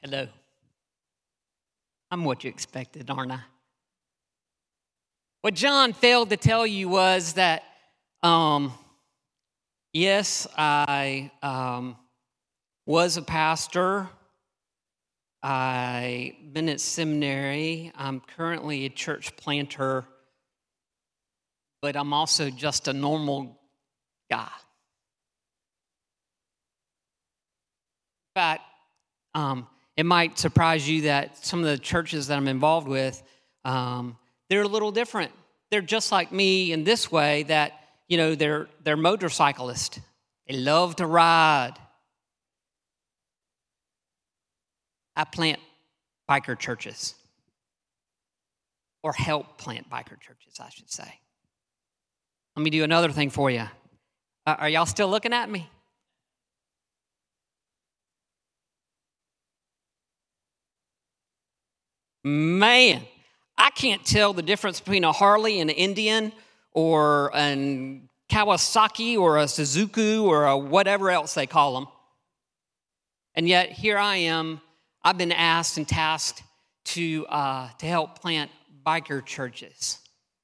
Hello. I'm what you expected, aren't I? What John failed to tell you was that, yes, I was a pastor. I've been at seminary. I'm currently a church planter, but I'm also just a normal guy. In fact, it might surprise you that some of the churches that I'm involved with, they're a little different. They're just like me in this way that, they're motorcyclists. They love to ride. I plant biker churches, or help plant biker churches, I should say. Let me do another thing for you. Are y'all still looking at me? Man, I can't tell the difference between a Harley and an Indian or a Kawasaki or a Suzuki or a whatever else they call them. And yet here I am. I've been asked and tasked to help plant biker churches.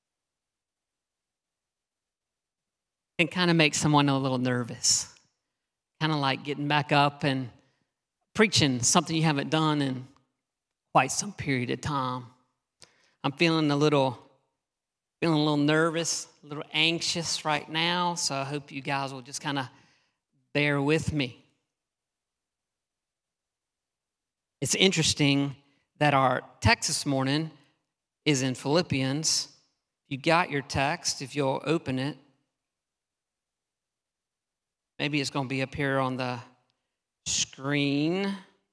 It kind of makes someone a little nervous. Kind of like getting back up and preaching something you haven't done in quite some period of time. I'm feeling a little nervous, a little anxious right now, so I hope you guys will just kind of bear with me. It's interesting that our text this morning is in Philippians. You got your text, if you'll open it. Maybe it's going to be up here on the screen.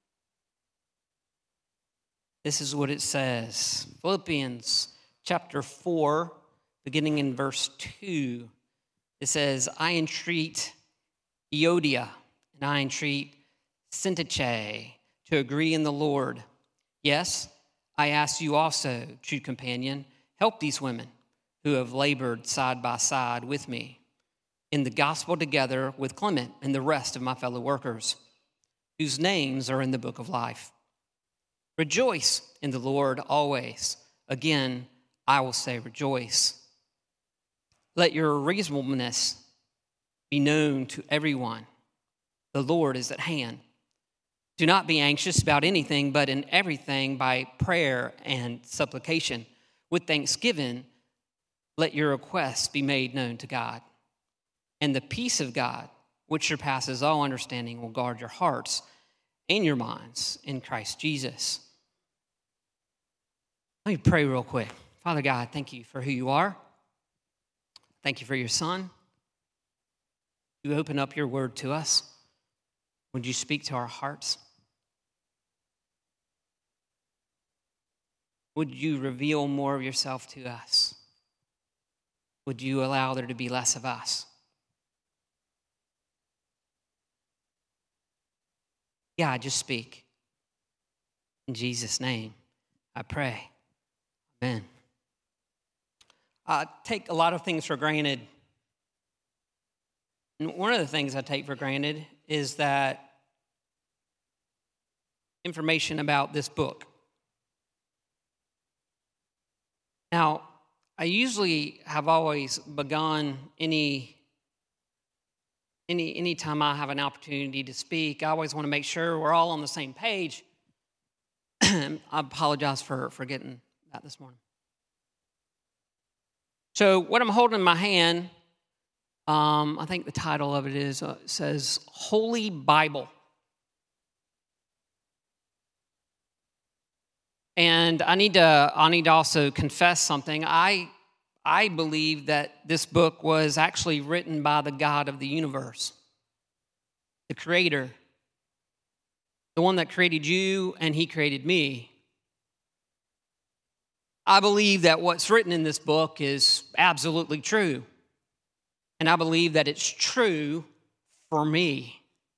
This is what it says. Philippians chapter 4, beginning in verse 2. It says, I entreat Euodia and I entreat Syntyche to agree in the Lord. Yes, I ask you also, true companion, help these women who have labored side by side with me in the gospel together with Clement and the rest of my fellow workers, whose names are in the book of life. Rejoice in the Lord always. Again, I will say rejoice. Let your reasonableness be known to everyone. The Lord is at hand. Do not be anxious about anything, but in everything by prayer and supplication. With thanksgiving, let your requests be made known to God. And the peace of God, which surpasses all understanding, will guard your hearts and your minds in Christ Jesus. Let me pray real quick. Father God, thank you for who you are. Thank you for your Son. You open up your word to us. Would you speak to our hearts? Would you reveal more of yourself to us? Would you allow there to be less of us? God, just speak. In Jesus' name, I pray. Amen. I take a lot of things for granted. And one of the things I take for granted is that information about this book. Now, I usually have always begun any time I have an opportunity to speak, I always want to make sure we're all on the same page. I apologize for forgetting that this morning. So what I'm holding in my hand, I think the title of it says Holy Bible. And I need to also confess something. I believe that this book was actually written by the God of the universe, the Creator, the one that created you and He created me. I believe that what's written in this book is absolutely true. And I believe that it's true for me.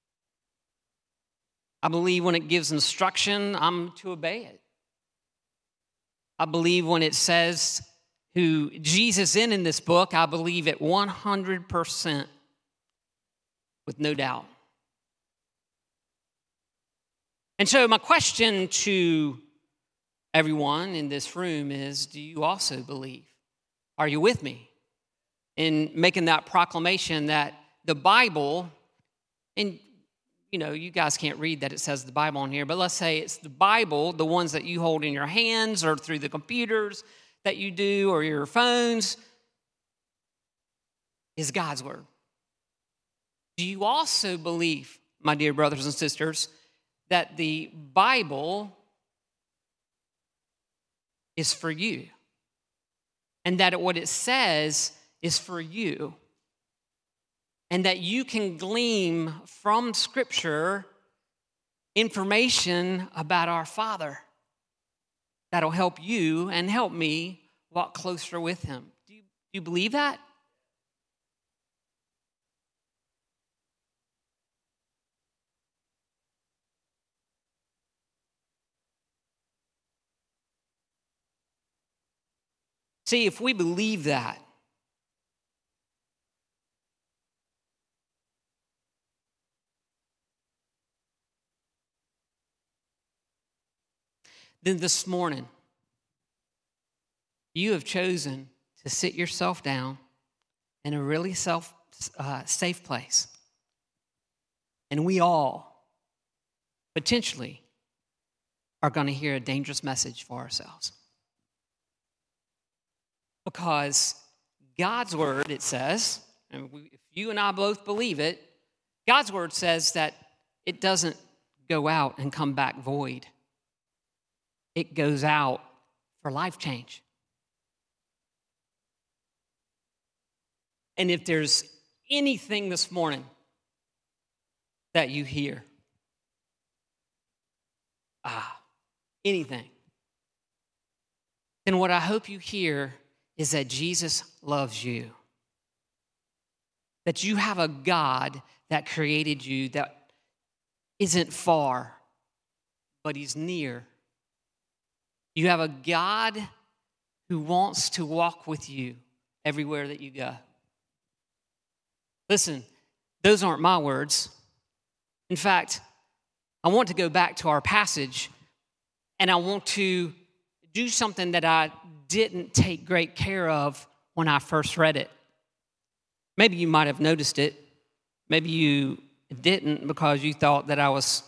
I believe when it gives instruction, I'm to obey it. I believe when it says who Jesus is in this book, I believe it 100% with no doubt. And so my question to everyone in this room is, do you also believe? Are you with me in making that proclamation that the Bible, and you guys can't read that it says the Bible on here, but let's say it's the Bible, the ones that you hold in your hands or through the computers that you do or your phones, is God's word. Do you also believe, my dear brothers and sisters, that the Bible is for you and that what it says is for you and that you can glean from Scripture information about our Father that'll help you and help me walk closer with Him? Do you believe that? See, if we believe that, then this morning, you have chosen to sit yourself down in a really safe place. And we all, potentially, are going to hear a dangerous message for ourselves. Because God's word, it says, and if you and I both believe it, God's word says that it doesn't go out and come back void. It goes out for life change. And if there's anything this morning that you hear, anything, then what I hope you hear is that Jesus loves you. That you have a God that created you that isn't far, but He's near. You have a God who wants to walk with you everywhere that you go. Listen, those aren't my words. In fact, I want to go back to our passage, and I want to do something that I didn't take great care of when I first read it. Maybe you might have noticed it. Maybe you didn't because you thought that I was,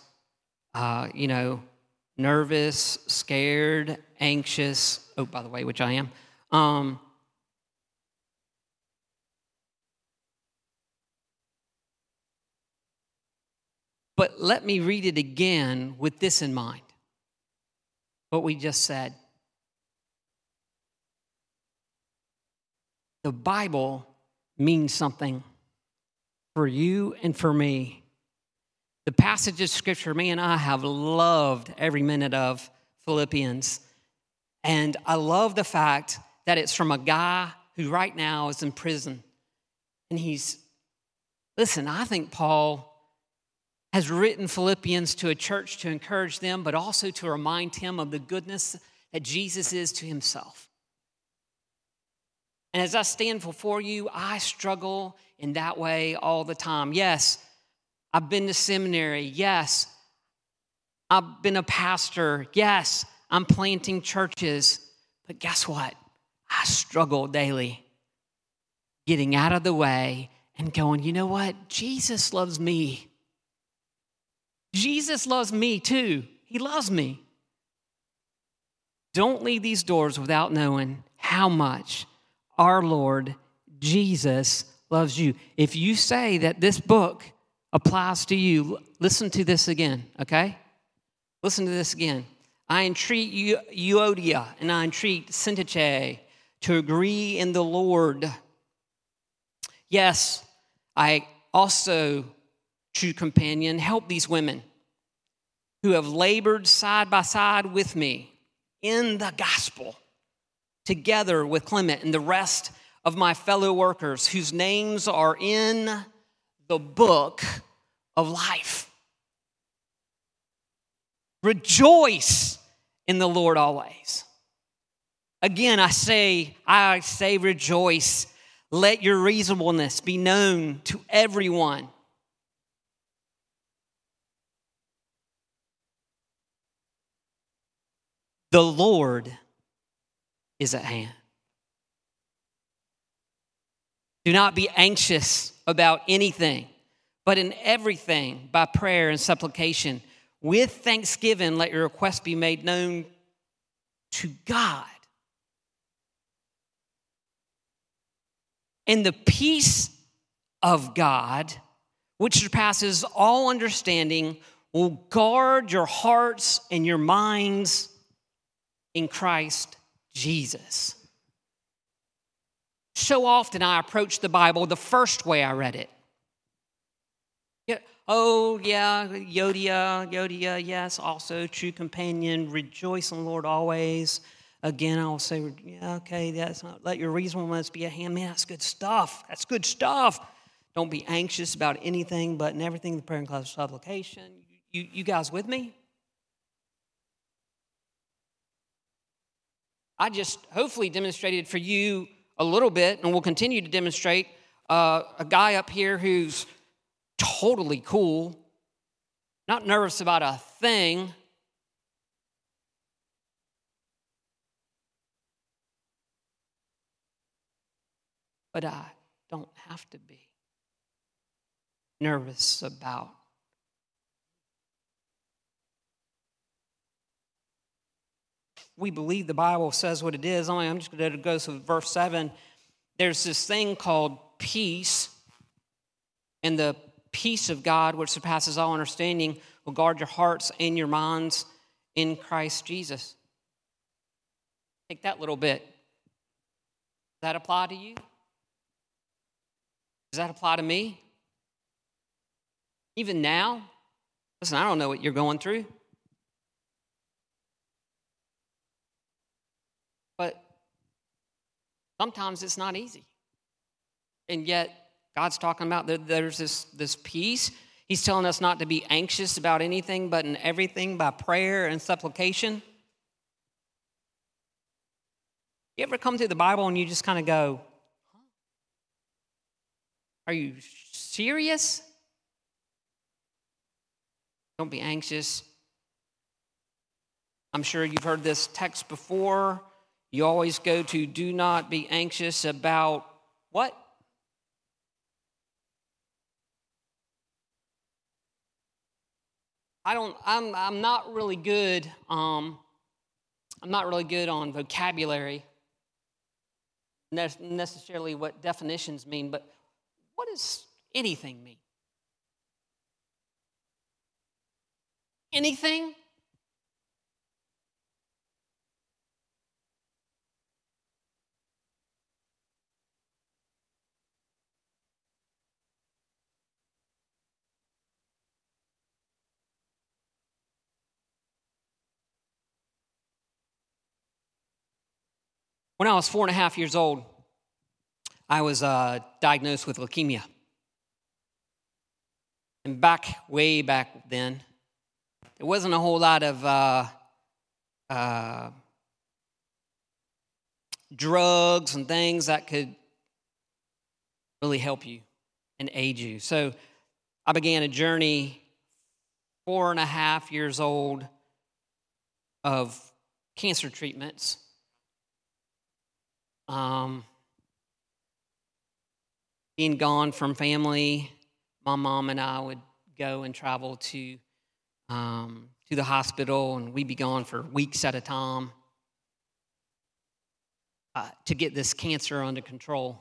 nervous, scared, anxious. Oh, by the way, which I am. But let me read it again with this in mind, what we just said. The Bible means something for you and for me. The passage of Scripture, me and I have loved every minute of Philippians. And I love the fact that it's from a guy who right now is in prison. And I think Paul has written Philippians to a church to encourage them, but also to remind him of the goodness that Jesus is to himself. And as I stand before you, I struggle in that way all the time. Yes, I've been to seminary. Yes, I've been a pastor. Yes, I'm planting churches. But guess what? I struggle daily getting out of the way and going, you know what? Jesus loves me. Jesus loves me too. He loves me. Don't leave these doors without knowing how much our Lord Jesus loves you. If you say that this book applies to you, listen to this again, okay? Listen to this again. I entreat Euodia and I entreat Syntyche to agree in the Lord. Yes, I also, true companion, help these women who have labored side by side with me in the gospel, together with Clement and the rest of my fellow workers whose names are in the book of life. Rejoice in the Lord always. Again, I say rejoice. Let your reasonableness be known to everyone. The Lord is at hand. Do not be anxious about anything, but in everything, by prayer and supplication, with thanksgiving, let your requests be made known to God. And the peace of God, which surpasses all understanding, will guard your hearts and your minds in Christ Jesus. So often I approach the Bible the first way I read it. Yodia, yes, also true companion, rejoice in the Lord always. Again, I will say, okay, that's not, let your reasonableness be a hand. Man, that's good stuff. That's good stuff. Don't be anxious about anything, but in everything, the prayer and supplication. You guys with me? I just hopefully demonstrated for you a little bit, and will continue to demonstrate a guy up here who's totally cool, not nervous about a thing. But I don't have to be nervous about. We believe the Bible says what it is. I'm just going to go to verse 7. There's this thing called peace, and the peace of God, which surpasses all understanding, will guard your hearts and your minds in Christ Jesus. Take that little bit. Does that apply to you? Does that apply to me? Even now? Listen, I don't know what you're going through. But sometimes it's not easy. And yet, God's talking about there's this peace. He's telling us not to be anxious about anything, but in everything by prayer and supplication. You ever come to the Bible and you just kind of go, are you serious? Don't be anxious. I'm sure you've heard this text before. You always go to do not be anxious about what? I'm not really good. I'm not really good on vocabulary, necessarily what definitions mean, but what does anything mean? Anything? When I was 4.5 years old, I was diagnosed with leukemia. And way back then, there wasn't a whole lot of drugs and things that could really help you and aid you. So I began a journey 4.5 years old of cancer treatments. Being gone from family, my mom and I would go and travel to the hospital, and we'd be gone for weeks at a time to get this cancer under control.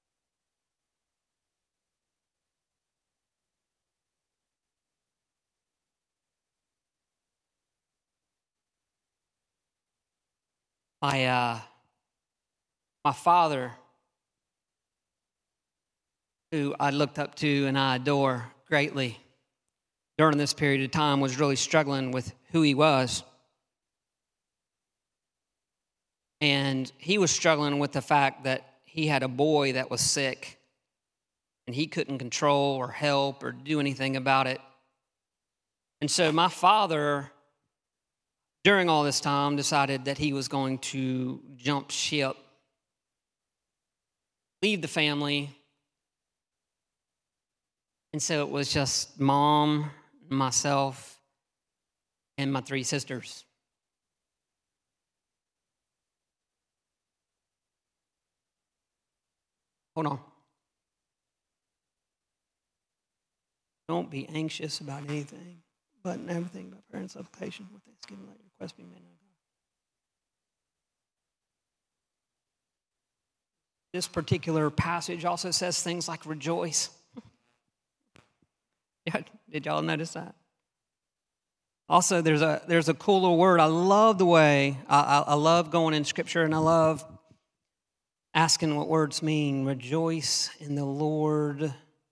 My father, who I looked up to and I adore greatly during this period of time, was really struggling with who he was. And he was struggling with the fact that he had a boy that was sick and he couldn't control or help or do anything about it. And so my father, during all this time, decided that he was going to jump ship, leave the family. And so it was just mom, myself, and my 3 sisters. Hold on. Don't be anxious about anything, but in everything by prayer and supplication with thanksgiving, let your requests be made known to God. This particular passage also says things like rejoice. Did y'all notice that? Also, there's a cool little word. I love the way, I love going in Scripture, and I love asking what words mean. Rejoice in the Lord.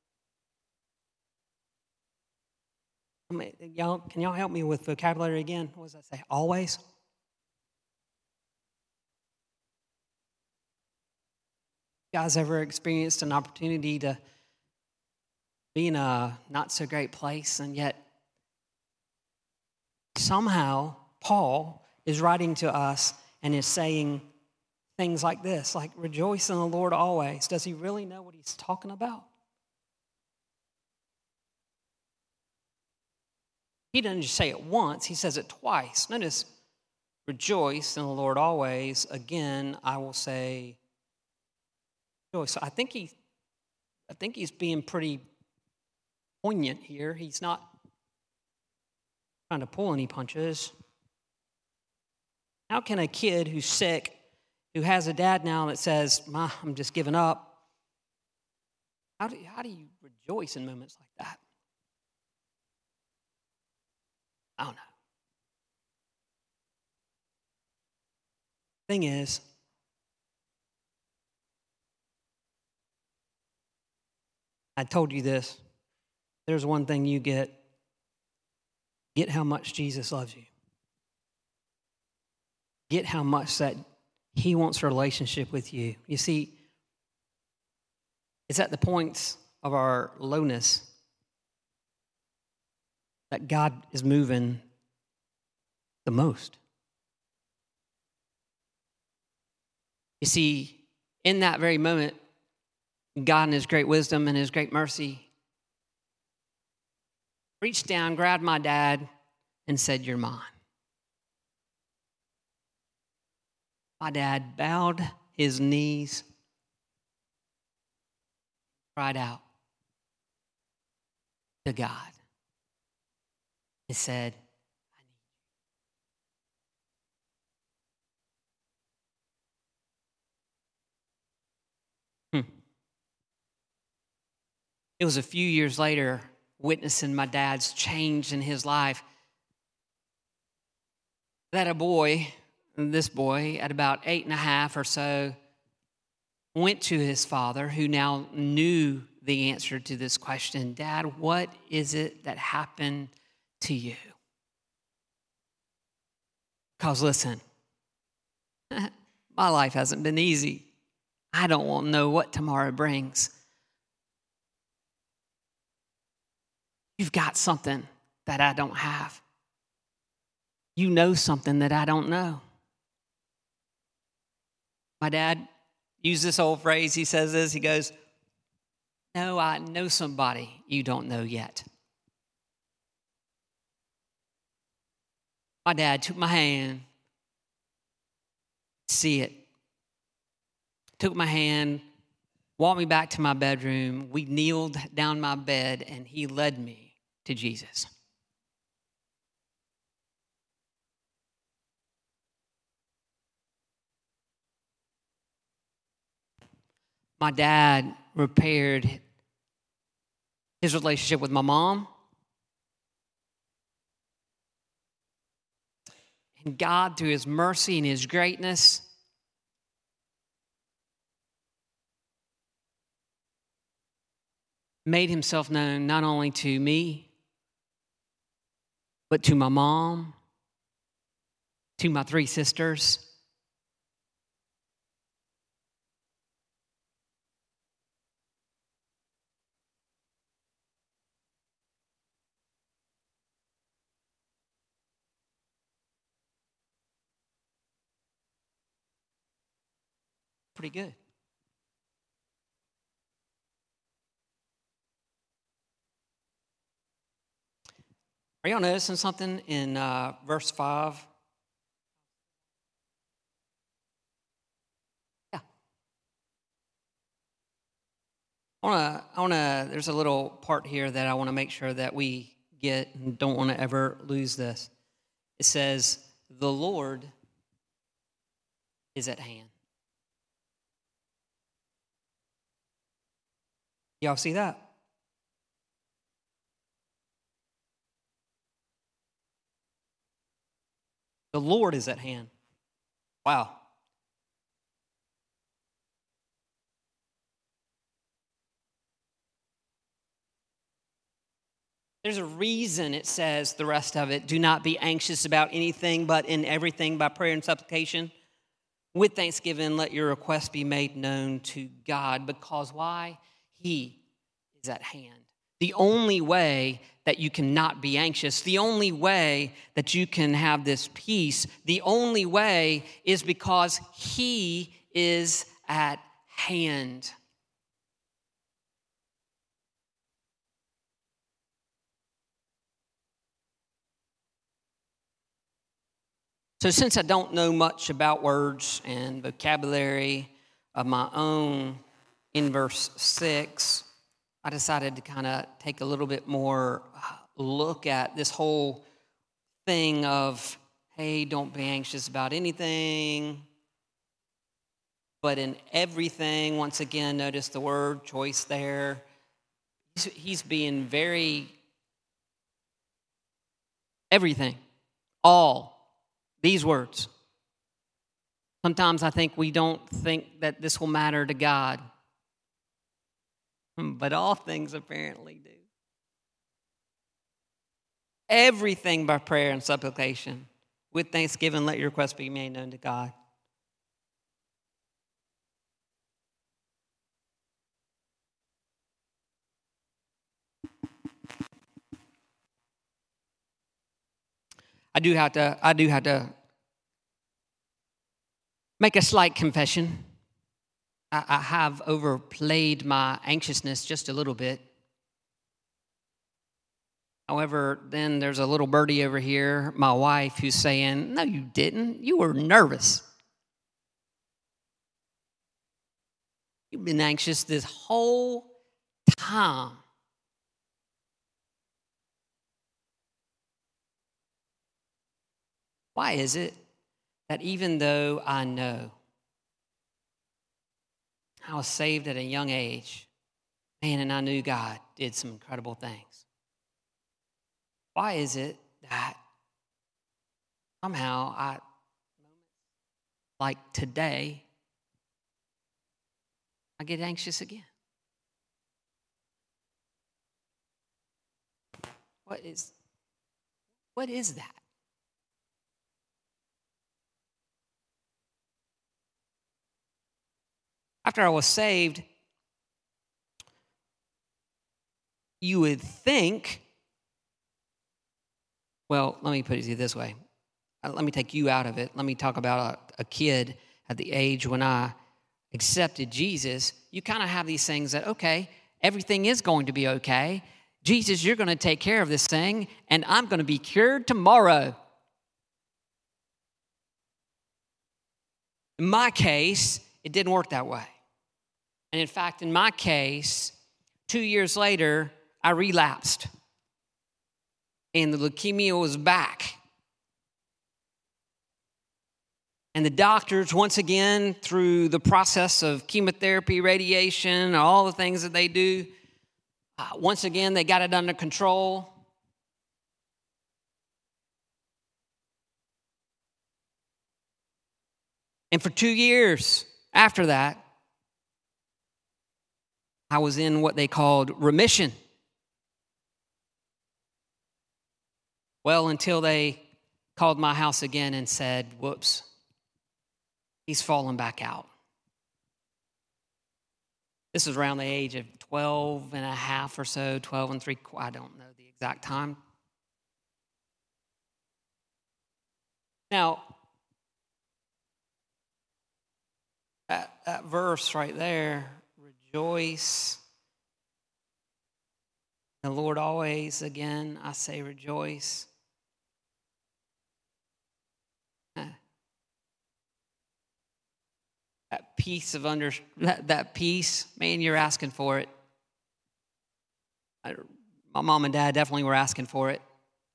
Can y'all help me with vocabulary again? What does that say? Always? You guys ever experienced an opportunity to be in a not so great place, and yet somehow Paul is writing to us and is saying things like this, like rejoice in the Lord always. Does he really know what he's talking about? He doesn't just say it once, he says it twice. Notice, rejoice in the Lord always. Again, I will say rejoice. So I think he's being pretty poignant here. He's not trying to pull any punches. How can a kid who's sick, who has a dad now that says, "Ma, I'm just giving up," how do you rejoice in moments like that? I don't know. Thing is, I told you this. There's one thing you get. Get how much Jesus loves you. Get how much that he wants a relationship with you. You see, it's at the points of our lowness that God is moving the most. You see, in that very moment, God in his great wisdom and his great mercy reached down, grabbed my dad, and said, "You're mine." My dad bowed his knees, cried out to God. He said, "I need you." It was a few years later, witnessing my dad's change in his life, that this boy, at about 8.5 or so, went to his father, who now knew the answer to this question. "Dad, what is it that happened to you?" Because listen, my life hasn't been easy. I don't want to know what tomorrow brings. You've got something that I don't have. You know something that I don't know. My dad used this old phrase. He says this. He goes, "No, I know somebody you don't know yet." My dad took my hand, see it, took my hand, walked me back to my bedroom. We kneeled down my bed, and he led me to Jesus. My dad repaired his relationship with my mom. And God, through his mercy and his greatness, made himself known not only to me, but to my mom, to my 3 sisters. Pretty good. Are y'all noticing something in verse 5? Yeah. There's a little part here that I want to make sure that we get and don't want to ever lose this. It says, the Lord is at hand. Y'all see that? The Lord is at hand. Wow. There's a reason it says the rest of it. Do not be anxious about anything, but in everything by prayer and supplication. With thanksgiving, let your requests be made known to God. Because why? He is at hand. The only way that you cannot be anxious, the only way that you can have this peace, the only way is because He is at hand. So since I don't know much about words and vocabulary of my own, in verse 6, I decided to kind of take a little bit more look at this whole thing of, hey, don't be anxious about anything, but in everything. Once again, notice the word choice there. He's being very, everything, all. These words. Sometimes I think we don't think that this will matter to God. But all things apparently do. Everything by prayer and supplication. With thanksgiving, let your requests be made known to God. I do have to make a slight confession. I have overplayed my anxiousness just a little bit. However, then there's a little birdie over here, my wife, who's saying, no, you didn't. You were nervous. You've been anxious this whole time. Why is it that even though I know I was saved at a young age, man, and I knew God did some incredible things, why is it that somehow like today, I get anxious again? What is that? After I was saved, you would think, well, let me put it this way. Let me take you out of it. Let me talk about a kid at the age when I accepted Jesus. You kind of have these things that, okay, everything is going to be okay. Jesus, you're going to take care of this thing, and I'm going to be cured tomorrow. In my case, it didn't work that way. And in fact, in my case, 2 years later, I relapsed. And the leukemia was back. And the doctors, once again, through the process of chemotherapy, radiation, all the things that they do, once again, they got it under control. And for 2 years after that, I was in what they called remission. Well, until they called my house again and said, whoops, he's fallen back out. This was around the age of 12 and a half or so, 12 and 3, I don't know the exact time. Now, that verse right there, rejoice. The Lord always, again, I say rejoice. That peace, man, you're asking for it. My mom and dad definitely were asking for it.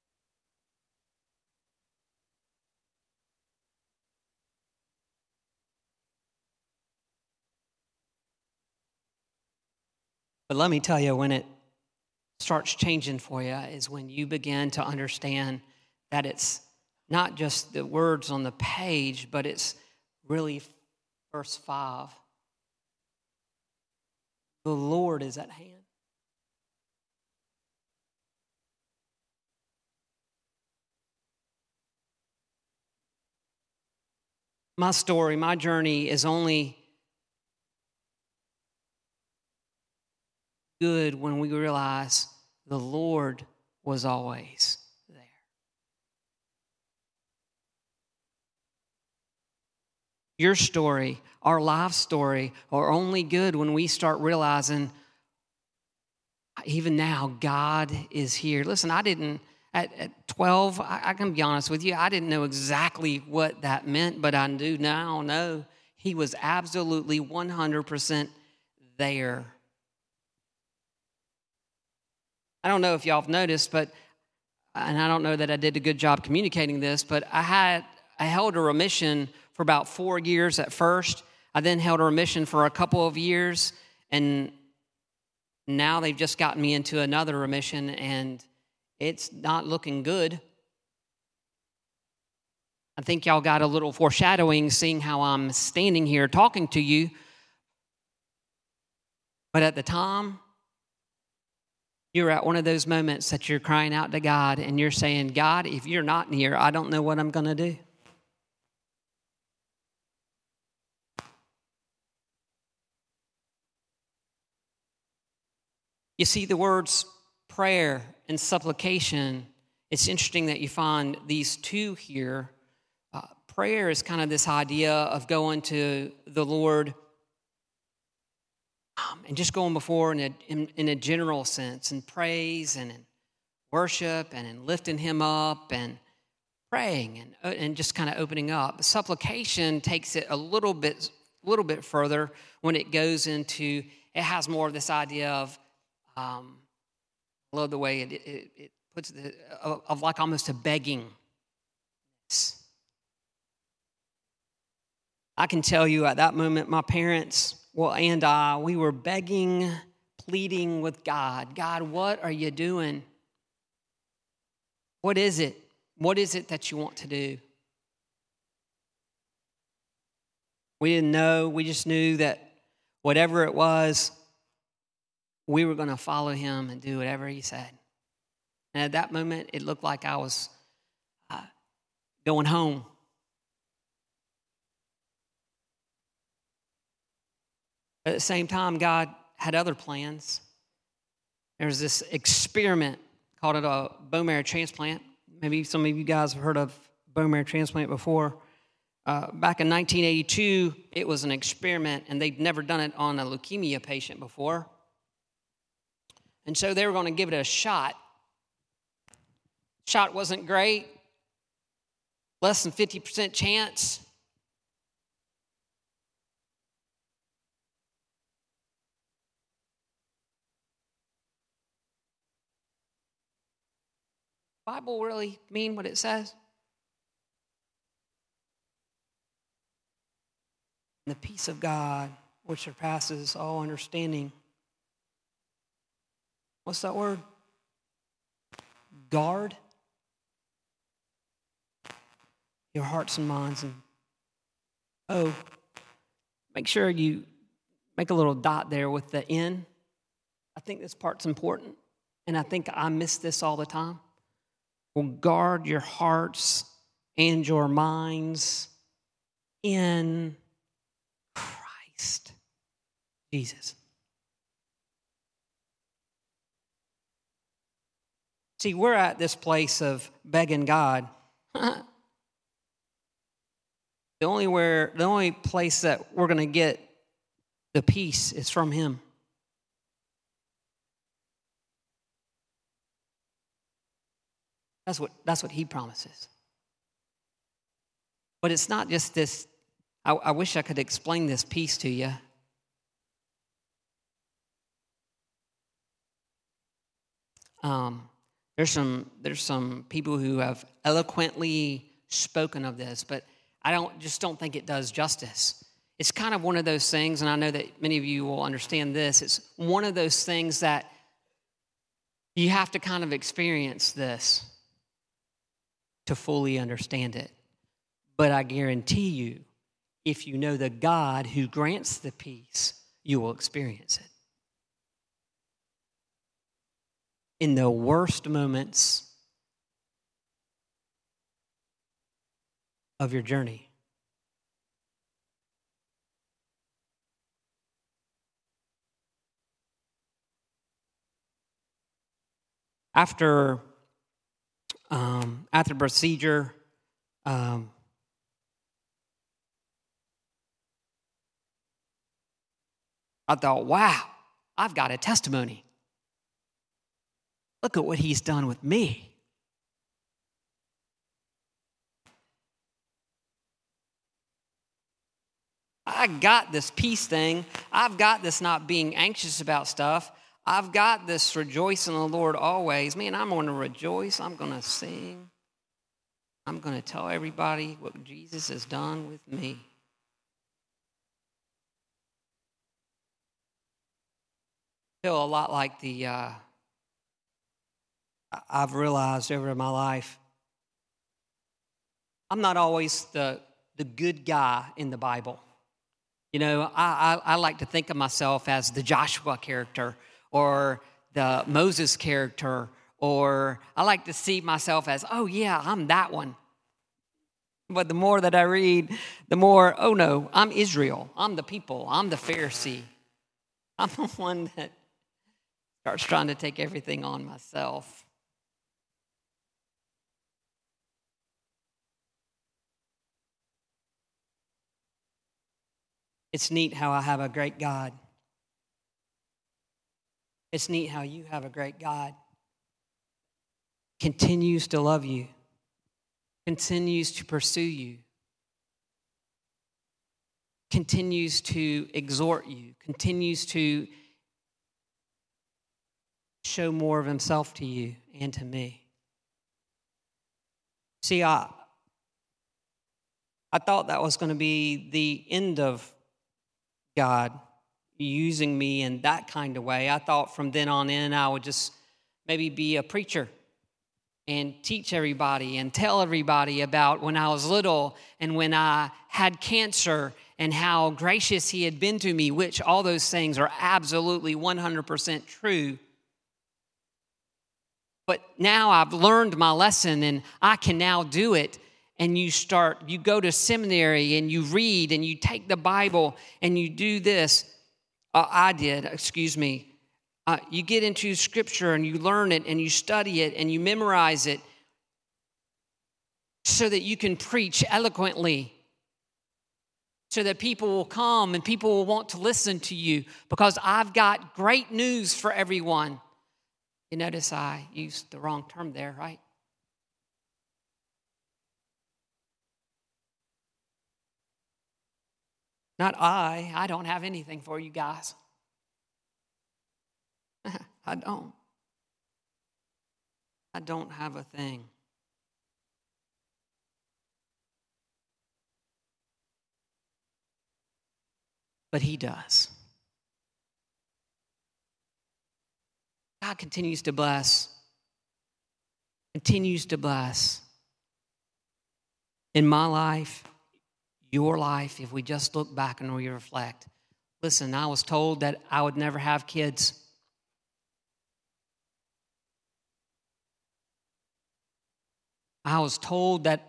But let me tell you, when it starts changing for you is when you begin to understand that it's not just the words on the page, but it's really verse 5. The Lord is at hand. My story, my journey is only good when we realize the Lord was always there. Your story, our life story, are only good when we start realizing, even now, God is here. Listen, I didn't, at 12, I can be honest with you, I didn't know exactly what that meant, but I do now know He was absolutely 100% there. I don't know if y'all have noticed, and I don't know that I did a good job communicating this, but I held a remission for about 4 years at first. I then held a remission for a couple of years, and now they've just gotten me into another remission, and it's not looking good. I think y'all got a little foreshadowing seeing how I'm standing here talking to you. But at the time, you're at one of those moments that you're crying out to God and you're saying, God, if you're not near, I don't know what I'm going to do. You see, the words prayer and supplication, it's interesting that you find these two here. Prayer is kind of this idea of going to the Lord and just going before in a general sense, in praise and in worship and in lifting Him up and praying and just kind of opening up. Supplication takes it a little bit further when it goes into, it has more of this idea of, I love the way it puts it, of like almost a begging. I can tell you at that moment, my parents, and I, we were begging, pleading with God. God, what are you doing? What is it? What is it that you want to do? We didn't know. We just knew that whatever it was, we were going to follow Him and do whatever He said. And at that moment, it looked like I was going home. At the same time, God had other plans. There was this experiment called a bone marrow transplant. Maybe some of you guys have heard of bone marrow transplant before. Back in 1982, it was an experiment, and they'd never done it on a leukemia patient before. And so they were going to give it a shot. Shot wasn't great. Less than 50% chance. Bible really mean what it says? And the peace of God, which surpasses all understanding. What's that word? Guard your hearts and minds. And make sure you make a little dot there with the N. I think this part's important, and I think I miss this all the time. Will guard your hearts and your minds in Christ Jesus. See, we're at this place of begging God. The only place that we're going to get the peace is from Him. That's what He promises. But it's not just this. I wish I could explain this peace to you. There's some people who have eloquently spoken of this, but I don't think it does justice. It's kind of one of those things, and I know that many of you will understand this. It's one of those things that you have to kind of experience this to fully understand it. But I guarantee you, if you know the God who grants the peace, you will experience it. In the worst moments of your journey. After the procedure, I thought, wow, I've got a testimony. Look at what he's done with me. I got this peace thing. I've got this not being anxious about stuff. I've got this rejoice in the Lord always. Man, I'm going to rejoice. I'm going to sing. I'm going to tell everybody what Jesus has done with me. I feel a lot like I've realized over my life, I'm not always the good guy in the Bible. You know, I like to think of myself as the Joshua character or the Moses character, or I like to see myself as, oh yeah, I'm that one. But the more that I read, the more, oh no, I'm Israel. I'm the people. I'm the Pharisee. I'm the one that starts trying to take everything on myself. It's neat how I have a great God. It's neat how you have a great God. Continues to love you. Continues to pursue you. Continues to exhort you. Continues to show more of himself to you and to me. See, I thought that was going to be the end of God using me in that kind of way. I thought from then on in I would just maybe be a preacher and teach everybody and tell everybody about when I was little and when I had cancer and how gracious he had been to me, which all those things are absolutely 100% true. But now I've learned my lesson and I can now do it. And you go to seminary and you read and you take the Bible and you do this. You get into Scripture and you learn it and you study it and you memorize it so that you can preach eloquently, so that people will come and people will want to listen to you, because I've got great news for everyone. You notice I used the wrong term there, right? Not I don't have anything for you guys. I don't have a thing. But he does. God continues to bless. Continues to bless. In my life, your life, if we just look back and we reflect. Listen, I was told that I would never have kids. I was told that,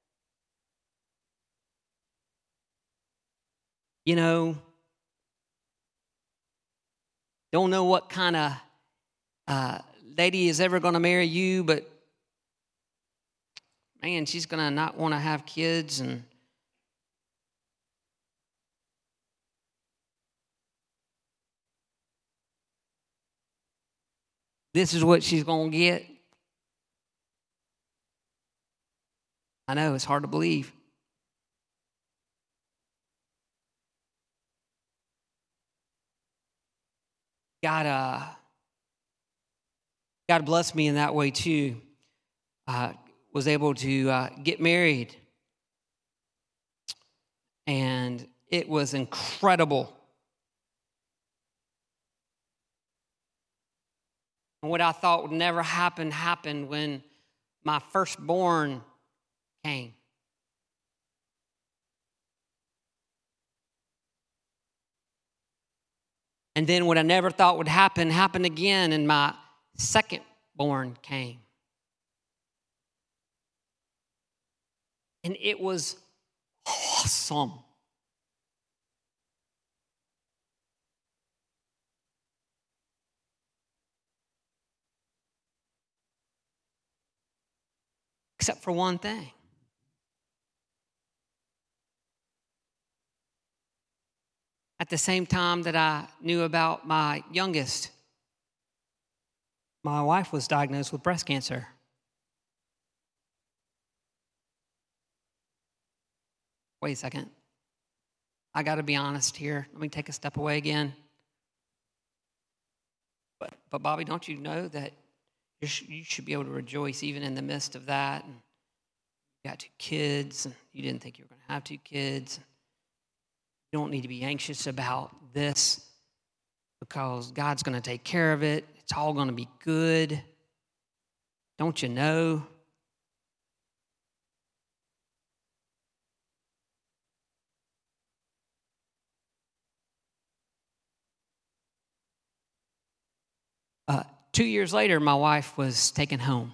don't know what kind of lady is ever going to marry you, but man, she's going to not want to have kids. And this is what she's going to get. I know, it's hard to believe. God blessed me in that way too. Was able to get married. And it was incredible. And what I thought would never happen happened when my firstborn came. And then what I never thought would happen happened again, and my secondborn came. And it was awesome. Except for one thing. At the same time that I knew about my youngest, my wife was diagnosed with breast cancer. Wait a second. I got to be honest here. Let me take a step away again. But Bobby, don't you know that you should be able to rejoice even in the midst of that? And you got 2 kids, and you didn't think you were going to have 2 kids. You don't need to be anxious about this because God's going to take care of it. It's all going to be good. Don't you know? Uh, 2 years later, my wife was taken home.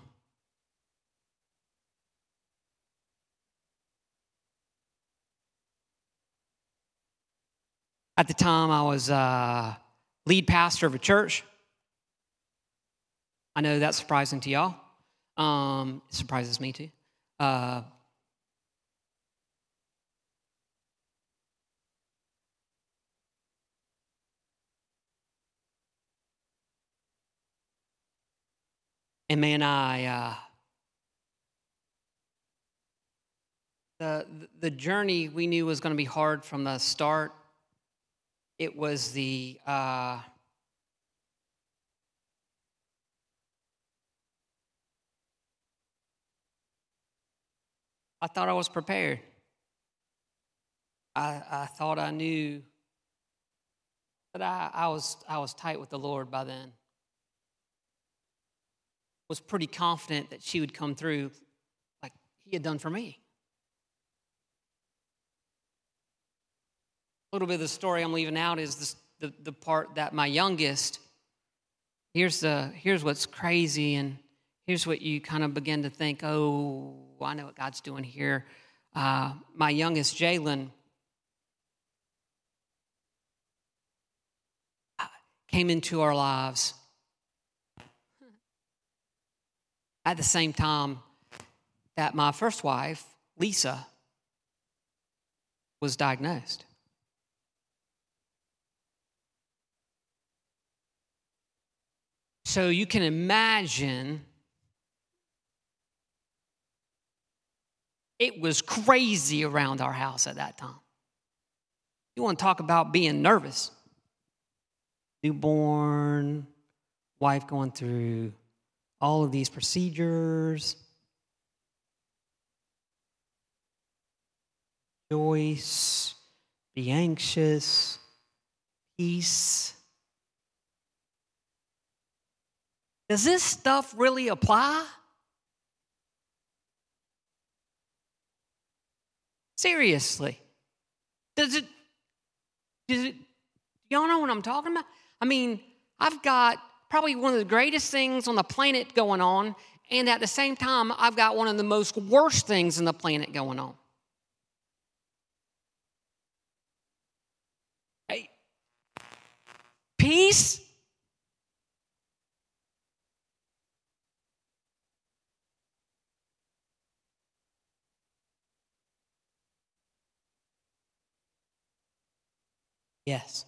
At the time, I was lead pastor of a church. I know that's surprising to y'all. It surprises me too. And man, the journey we knew was going to be hard from the start. It was I thought I was prepared. I thought I knew that I was tight with the Lord by then. Was pretty confident that she would come through like he had done for me. A little bit of the story I'm leaving out is the part that my youngest, here's what's crazy, and here's what you kind of begin to think, oh, I know what God's doing here. My youngest, Jalen, came into our lives at the same time that my first wife, Lisa, was diagnosed. So you can imagine it was crazy around our house at that time. You want to talk about being nervous. Newborn, wife going through all of these procedures. Rejoice, be anxious, peace. Does this stuff really apply? Seriously. Does it, y'all know what I'm talking about? I mean, I've got probably one of the greatest things on the planet going on, and at the same time, I've got one of the most worst things on the planet going on. Hey, peace? Yes.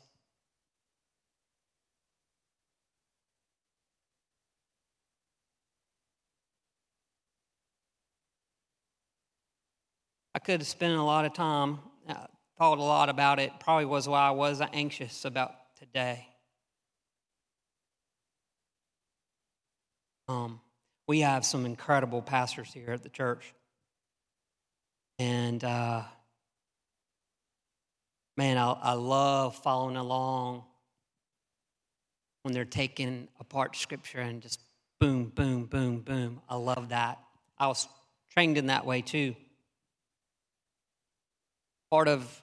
I could have spent a lot of time, thought a lot about it. Probably was why I was anxious about today. We have some incredible pastors here at the church. And, man, I love following along when they're taking apart Scripture and just boom, boom, boom, boom. I love that. I was trained in that way too. Part of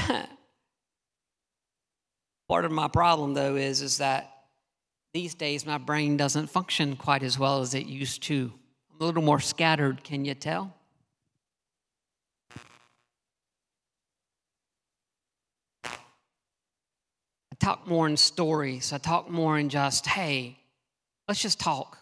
my problem, though, is that these days my brain doesn't function quite as well as it used to. I'm a little more scattered, can you tell? I talk more in stories. I talk more in just, hey, let's just talk.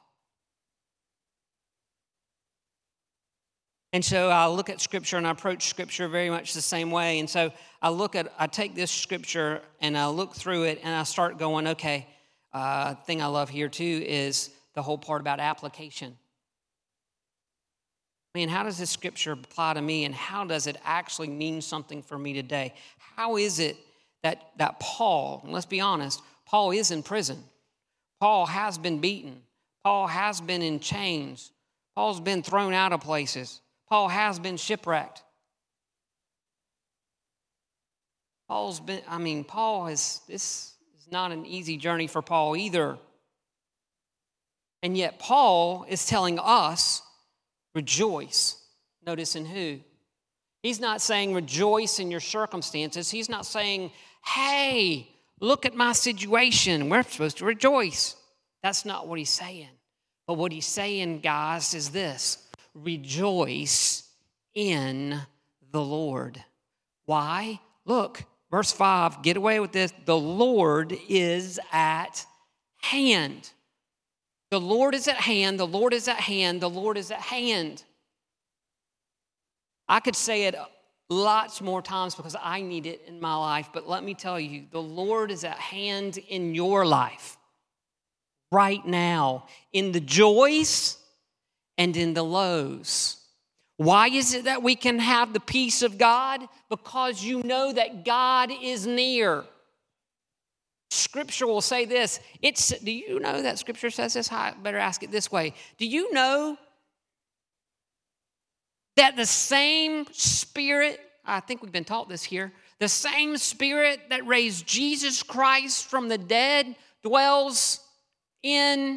And so I look at Scripture and I approach Scripture very much the same way. And so I take this Scripture and I look through it and I start going, okay, thing I love here too is the whole part about application. Man, how does this Scripture apply to me, and how does it actually mean something for me today? How is it that Paul, and let's be honest, Paul is in prison. Paul has been beaten. Paul has been in chains. Paul's been thrown out of places. Paul has been shipwrecked. This is not an easy journey for Paul either. And yet Paul is telling us, rejoice. Notice in who? He's not saying rejoice in your circumstances. He's not saying, hey, look at my situation. We're supposed to rejoice. That's not what he's saying. But what he's saying, guys, is this: rejoice in the Lord. Why? Look, verse 5, get away with this. The Lord is at hand. The Lord is at hand. The Lord is at hand. The Lord is at hand. I could say it lots more times because I need it in my life, but let me tell you, the Lord is at hand in your life right now, in the joys and in the lows. Why is it that we can have the peace of God? Because you know that God is near. Scripture will say this. Do you know that Scripture says this? I better ask it this way. Do you know that the same Spirit, I think we've been taught this here, the same Spirit that raised Jesus Christ from the dead dwells in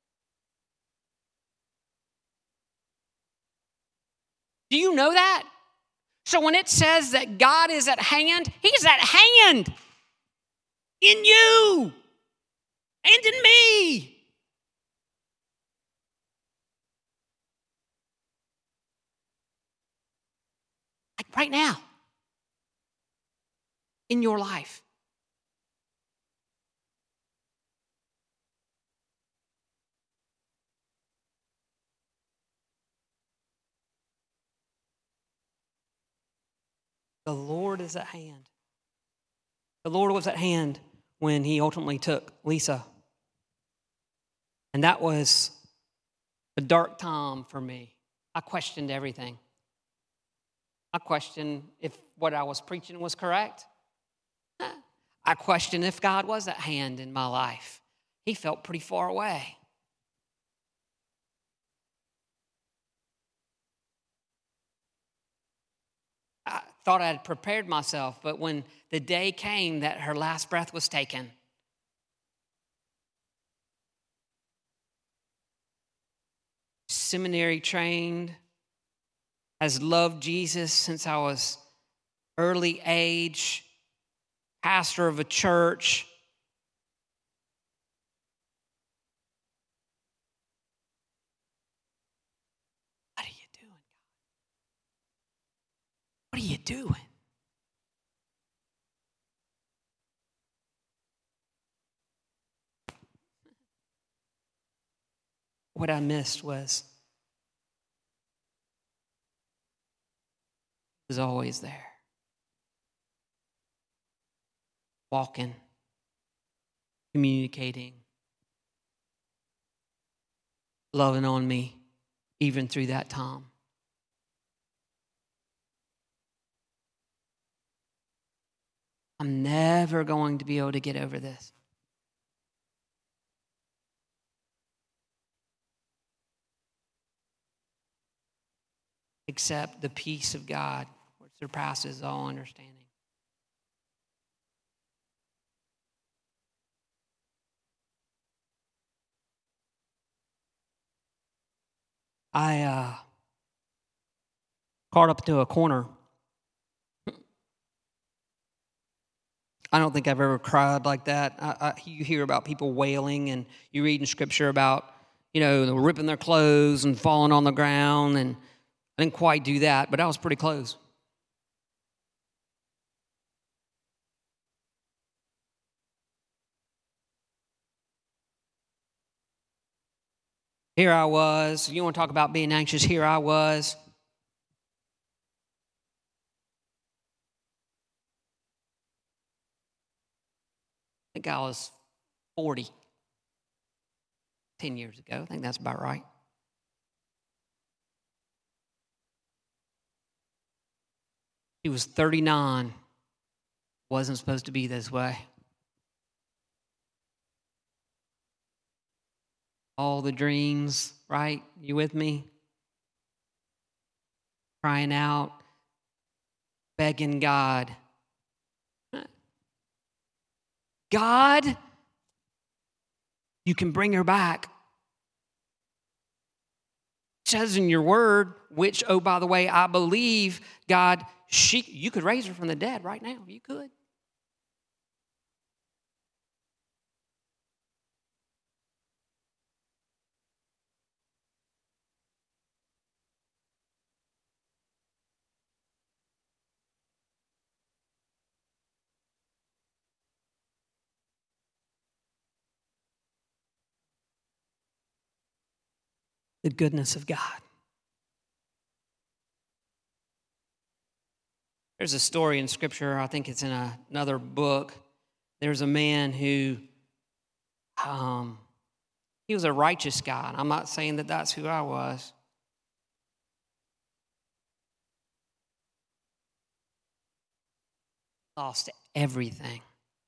Do you know that? So when it says that God is at hand, He's at hand in you and in me. Like right now, in your life. The Lord is at hand. The Lord was at hand when He ultimately took Lisa. And that was a dark time for me. I questioned everything. I questioned if what I was preaching was correct. I questioned if God was at hand in my life. He felt pretty far away. I thought I had prepared myself, but when the day came that her last breath was taken, seminary trained, has loved Jesus since I was early age, pastor of a church. What are you doing, God? What are you doing? What I missed was He was always there. Walking, communicating, loving on me, even through that time. I'm never going to be able to get over this. except the peace of God, which surpasses all understanding. I caught up to a corner. I don't think I've ever cried like that. You hear about people wailing, and you read in Scripture about, ripping their clothes and falling on the ground, and I didn't quite do that, but I was pretty close. Here I was. You want to talk about being anxious? Here I was. I think I was 40 10 years ago. I think that's about right. He was 39. Wasn't supposed to be this way. All the dreams, right? You with me? Crying out, begging God. God, you can bring her back. It says in your word, which, oh, by the way, I believe, God, you could raise her from the dead right now. You could. The goodness of God. There's a story in Scripture, I think it's in another book. There's a man who, he was a righteous guy. I'm not saying that that's who I was. Lost everything.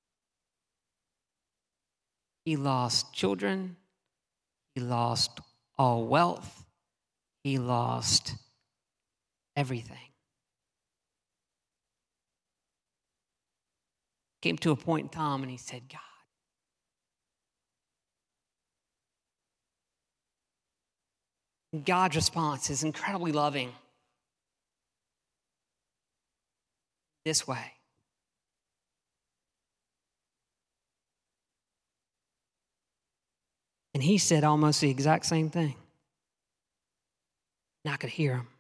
He lost children. He lost all wealth. He lost everything. Came to a point in time and he said, God. God's response is incredibly loving. This way. And he said almost the exact same thing. And I could hear him.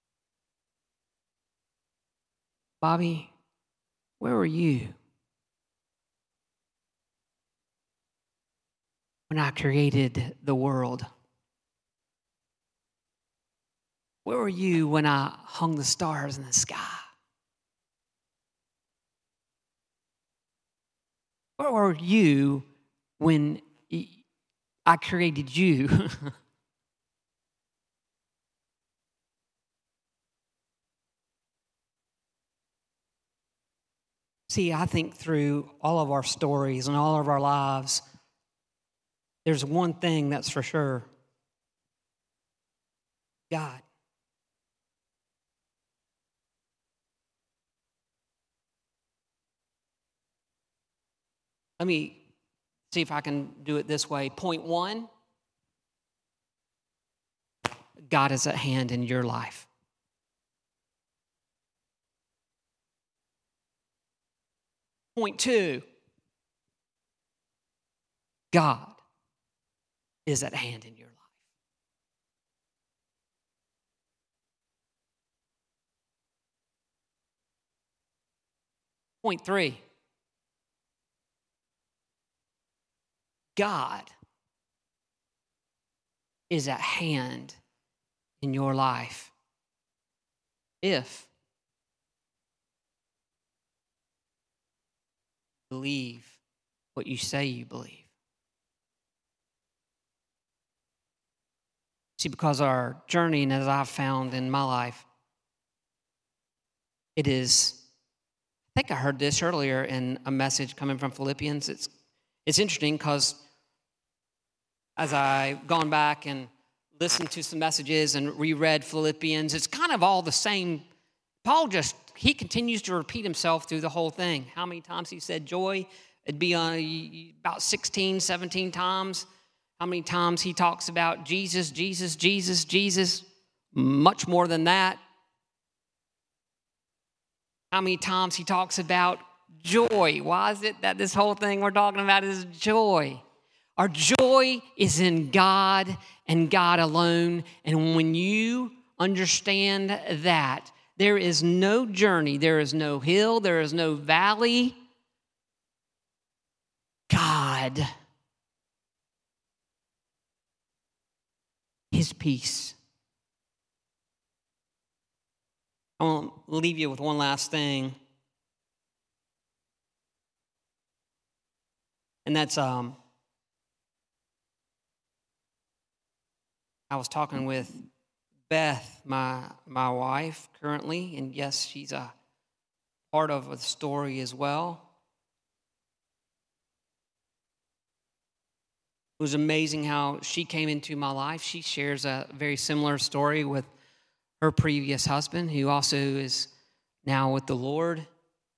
Bobby, where were you when I created the world? Where were you when I hung the stars in the sky? Where were you when I created you? See, I think through all of our stories and all of our lives, there's one thing that's for sure. God. Let me see if I can do it this way. Point one, God is at hand in your life. Point two, God is at hand in your life. Point three, God is at hand in your life if you believe what you say you believe. See, because our journey, and as I've found in my life, it is, I think I heard this earlier in a message coming from Philippians. It's interesting because as I've gone back and listened to some messages and reread Philippians, it's kind of all the same. Paul he continues to repeat himself through the whole thing. How many times he said joy? It'd be about 16, 17 times. How many times he talks about Jesus, Jesus, Jesus, Jesus? Much more than that. How many times he talks about joy? Why is it that this whole thing we're talking about is joy? Our joy is in God and God alone. And when you understand that, there is no journey, there is no hill, there is no valley. God, His peace. I want to leave you with one last thing. And that's, I was talking with Beth, my wife currently, and yes, she's a part of the story as well. It was amazing how she came into my life. She shares a very similar story with her previous husband, who also is now with the Lord.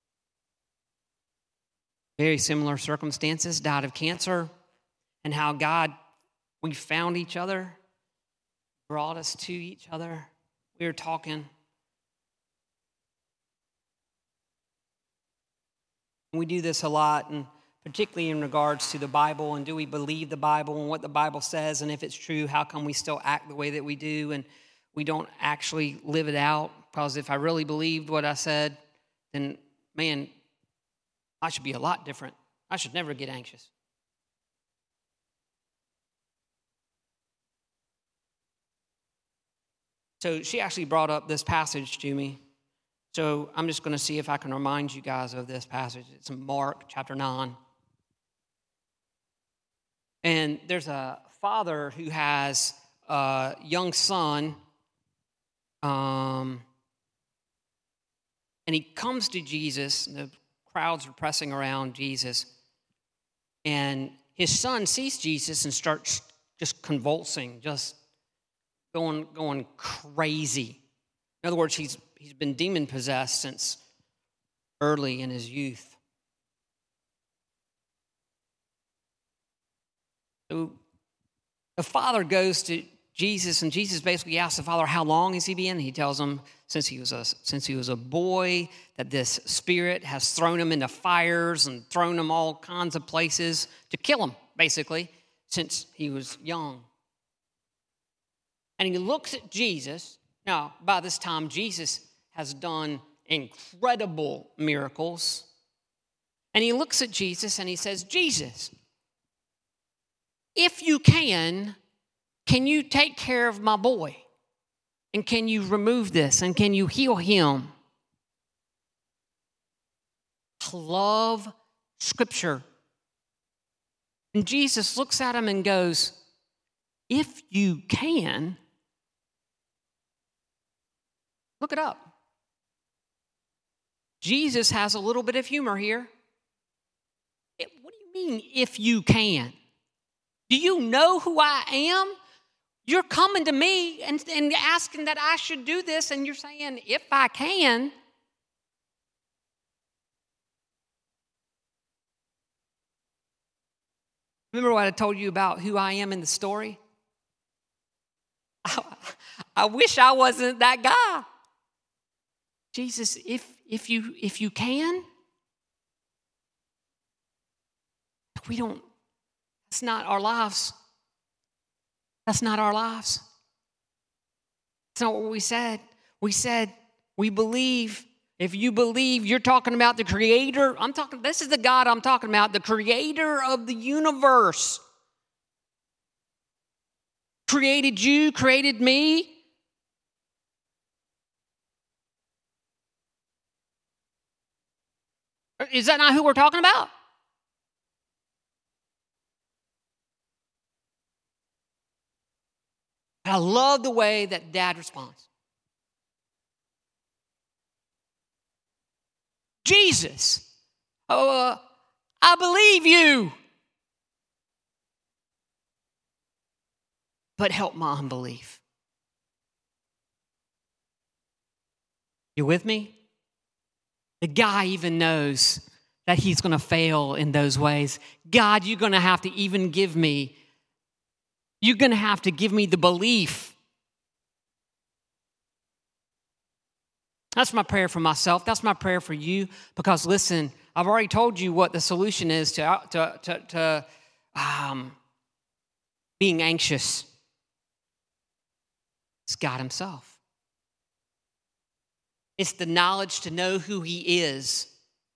Very similar circumstances, died of cancer, and how God, we found each other, brought us to each other. We were talking. We do this a lot, and particularly in regards to the Bible, and do we believe the Bible and what the Bible says, and if it's true, how come we still act the way that we do, and we don't actually live it out? Because if I really believed what I said, then, man, I should be a lot different. I should never get anxious. So she actually brought up this passage to me. So I'm just going to see if I can remind you guys of this passage. It's in Mark chapter 9. And there's a father who has a young son, and he comes to Jesus. The crowds are pressing around Jesus, and his son sees Jesus and starts just convulsing, just going crazy. In other words, he's been demon-possessed since early in his youth. So the father goes to Jesus, and Jesus basically asks the father, how long has he been? He tells him since he was a boy, that this spirit has thrown him into fires and thrown him all kinds of places to kill him, basically, since he was young. And he looks at Jesus. Now, by this time, Jesus has done incredible miracles. And he looks at Jesus and he says, Jesus, if you can you take care of my boy? And can you remove this? And can you heal him? I love Scripture. And Jesus looks at him and goes, if you can, look it up. Jesus has a little bit of humor here. What do you mean, if you can? Do you know who I am? You're coming to me and asking that I should do this, and you're saying, if I can. Remember what I told you about who I am in the story? I wish I wasn't that guy. Jesus, if you can, that's not our lives. That's not our lives. That's not what we said. We said we believe. If you believe, you're talking about the creator. This is the God I'm talking about, the creator of the universe. Created you, created me. Is that not who we're talking about? I love the way that Dad responds. Jesus, I believe you. but help my unbelief. You with me? The guy even knows that he's going to fail in those ways. God, you're going to have to even give me, you're going to have to give me the belief. That's my prayer for myself. That's my prayer for you. Because listen, I've already told you what the solution is to being anxious. It's God himself. It's the knowledge to know who he is.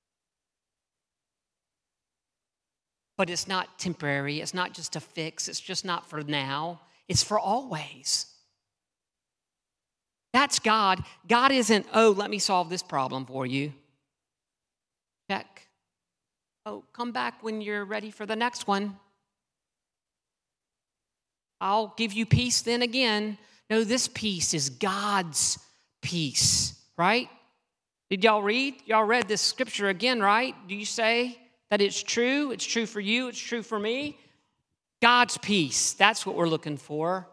But it's not temporary. It's not just a fix. It's just not for now. It's for always. That's God. God isn't, oh, let me solve this problem for you. Check. Oh, come back when you're ready for the next one. I'll give you peace then again. No, this peace is God's peace, right? Did y'all read? Y'all read this scripture again, right? Do you say that it's true? It's true for you. It's true for me. God's peace. That's what we're looking for.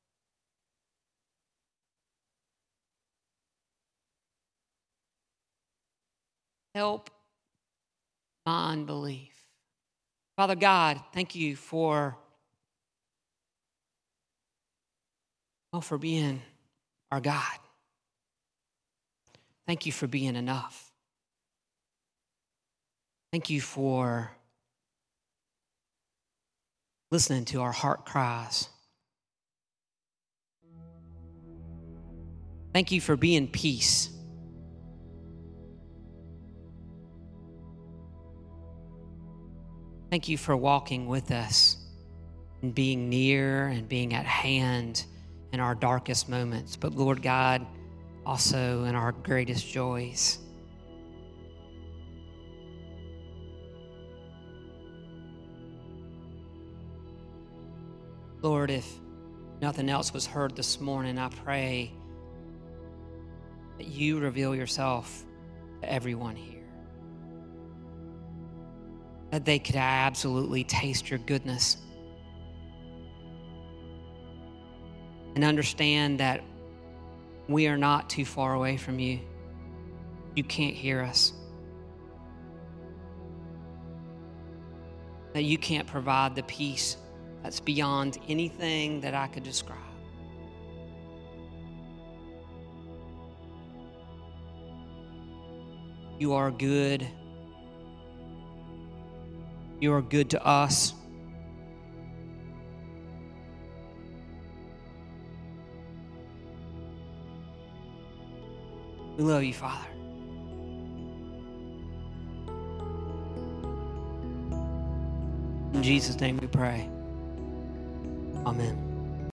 Help my unbelief. Father God, thank you for being our God. Thank you for being enough. Thank you for listening to our heart cries. Thank you for being peace. Thank you for walking with us and being near and being at hand in our darkest moments. But Lord God, also in our greatest joys. Lord, if nothing else was heard this morning, I pray that you reveal yourself to everyone here. That they could absolutely taste your goodness and understand that we are not too far away from you. You can't hear us. That you can't provide the peace that's beyond anything that I could describe. You are good. You are good to us. We love you, Father. In Jesus' name we pray. Amen.